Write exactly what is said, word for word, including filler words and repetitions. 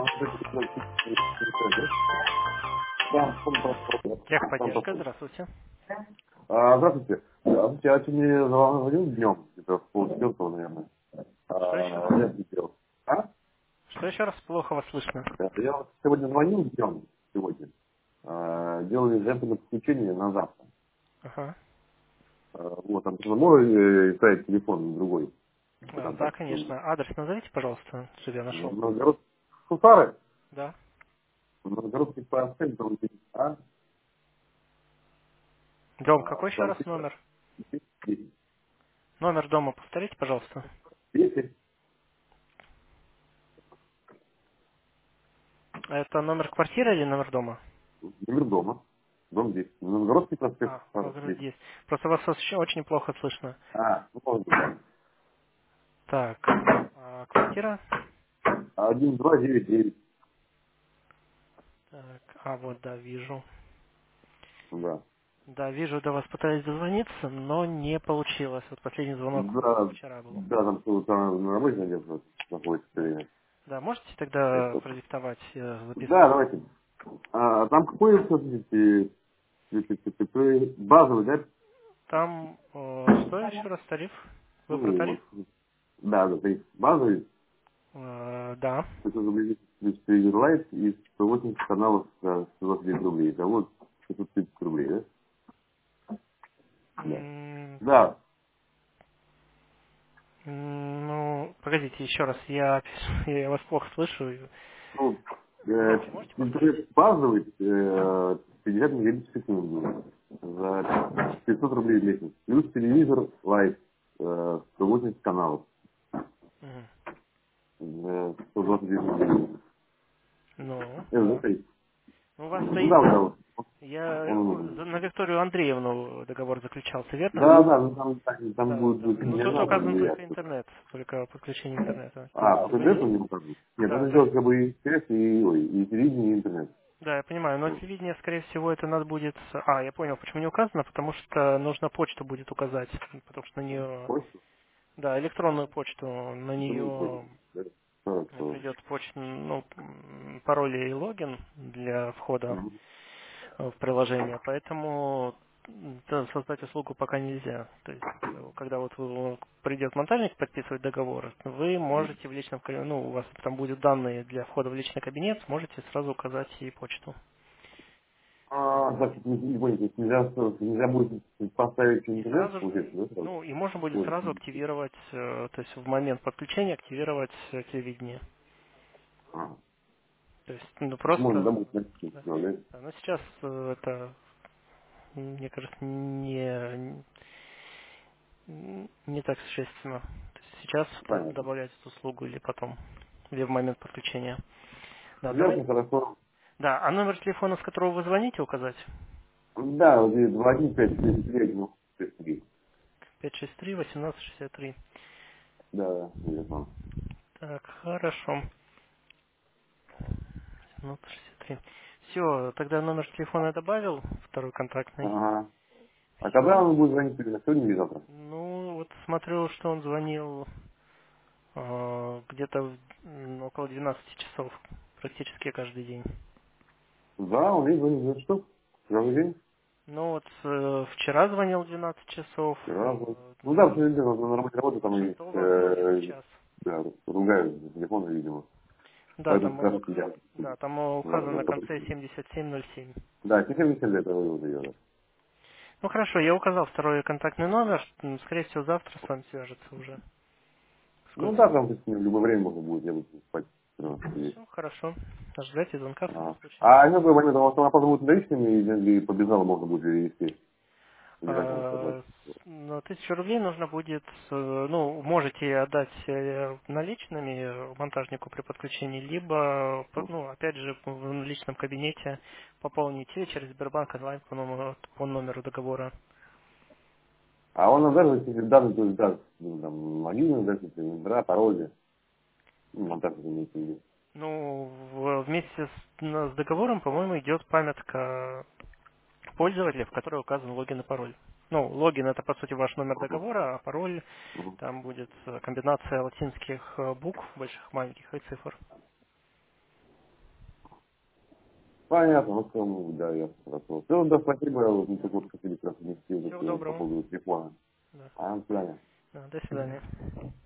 Техподдержка, здравствуйте. А, здравствуйте. Здравствуйте, я сегодня звонил днем, где-то в полчетвертого, наверное. Что еще? А, я хотел. А? Что еще раз плохо вас слышно? Да, я вот сегодня звонил днем, сегодня. А, делали заявку на подключение на завтра. Ага. А, вот, там можно ставить телефон другой по А, да, контакту. конечно. Адрес назовите, пожалуйста, чтобы я нашел. Новгород. Сусары? Да. Новгородский проспект, дом десять. А? Дом А, какой еще раз квартира номер? десять. Номер дома повторите, пожалуйста. десять. Это номер квартиры или номер дома? Номер дома. Дом десять. Новгородский проспект, А, Сусары, возраст десять. есть. Просто вас очень очень плохо слышно. А, ну, может быть, да. Так, а квартира? один два девять девять. Так, а вот, да, вижу. Да. Да, вижу, до вас пытались дозвониться, но не получилось. Вот последний звонок Да, вчера был. да, там что там на работе наверное, находится все Да. время. Да, можете тогда Это- продиктовать, я Да, записываю. давайте. А, там какой все-таки базовый, да? Там э, что еще раз тариф? Вы про Ну, тариф? да, да, то есть базовый, Э, да. пятьсот рублей плюс телевизор лайт и сто восемьдесят каналов за сто двадцать девять рублей. Итого шестьсот тридцать рублей, да? Да. М, Да. м, Ну, погодите, еще раз, я, я вас плохо слышу. Ну, э, Громче можете повторить? интернет базовый э, пятьдесят мегабит в секунду за пятьсот рублей в месяц. Плюс телевизор лайт э, сто восемьдесят каналов Мгм. за сто двадцать девять рублей. Ну, Это да, да. стоит? Ну, у вас Ну стоит, да, да, вот. я Он- э, на Викторию Андреевну договор заключался, верно? да, да, ну там, там, там Да, будет да. Ну, тут терминал указан влиять. только интернет, только подключение интернета. То А, есть по пи ди эф вы... не покажу? Нет, Да, надо да. сделать как бы и связь, и, ой, и телевидение, и интернет. Да, я понимаю, но телевидение, скорее всего, это надо будет... А, я понял, почему не указано, потому что нужно почту будет указать, потому что на нее... Почту? Да, электронную почту, на Интернет почту. нее Да. Хорошо. придет почта, ну, м, пароль и логин для входа Мгм. э, в приложение, поэтому м, да, создать услугу пока нельзя. То есть, э, когда вот вы- придет монтажник подписывать договор, вы можете в личном кабинете, ну, у вас там будут данные для входа в личный кабинет, сможете сразу указать и почту. А, значит, не, не понял, то есть нельзя, нельзя будет поставить И интернет, сразу же, получается, да, сразу? ну, и можно будет Ой, сразу активировать, э, то есть в момент подключения активировать э, телевидение. а, То есть, ну, можно, да, просто, будет написано, да. да, да? Да, но сейчас э, это, мне кажется, не, не так существенно. То есть сейчас д- Понятно. добавлять эту услугу или потом, или в момент подключения. Да, Ясно, давай. хорошо. Да, а номер телефона, с которого вы звоните, указать? Да, вот здесь два один пять шесть девять, ну, шесть три. пять шесть три восемнадцать шестьдесят три. Да, да, телефон. Так, хорошо. восемнадцать шестьдесят три. Все, тогда номер телефона я добавил, второй контактный. Ага. А когда Все. он будет звонить, примерно, сегодня или завтра? Ну, вот смотрю, что он звонил э, где-то в- м, около двенадцати часов, практически каждый день. Да, он есть звонит за что? Каждый день? Ну вот э, вчера звонил двенадцать часов, Вчера вот. э, Ну да, м, потому что на работе работа там есть, шестого звонит э, сейчас. да, ругают за телефон, видимо. Да, Поэтому там, как раз ук- я да, там указано на конце за- семьдесят семь ноль семь. Да, теперь не для этого вывода ее, да. Ну хорошо, я указал второй контактный номер, м, скорее всего завтра с вами свяжется уже. Ну Сколько? да, там то есть, в любое время можно будет, я буду спать. Все, хорошо. Ожидайте звонка в таком А, случае. а еще какой момент, у вас там оплата будет наличными, или по безналу можно будет перевести? Или как там сказать? А, с- ну, тысячу рублей нужно будет, э, ну, можете отдать э, наличными э, монтажнику при подключении, либо, по- ну, опять же, в личном кабинете пополнить или через Сбербанк онлайн по номеру, по номеру договора. А он нам даже, если данные, то есть даст, ну, там, логин, даст, номера, пароли, ну, монтаж имеется в виду. Ну, в- вместе с, ну, с договором, по-моему, идет памятка пользователя, в которой указан логин и пароль. Ну, логин это по сути ваш номер Ага. договора, а пароль Мгм. там будет э, комбинация латинских э, букв, больших, маленьких и цифр. Понятно, ну, в целом, да, я хорошо. Все, да, спасибо, я вот не так вот хотели как раз внести Всего вот по доброго. поводу телефона. Да. А, до свидания. Да, до свидания.